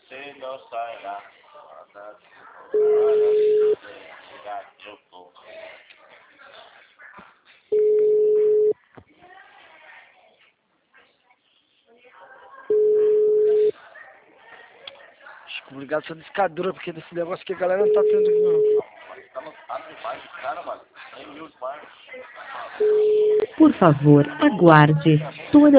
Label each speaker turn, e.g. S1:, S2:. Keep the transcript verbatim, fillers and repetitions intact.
S1: Você não sairá. Eu tô.
S2: Acho que obrigado sendo escadura, porque desse negócio que a galera não tá tendo aqui, não.
S1: Tá lotado demais de cara, mano. cem mil demais.
S3: Por favor, aguarde. Sua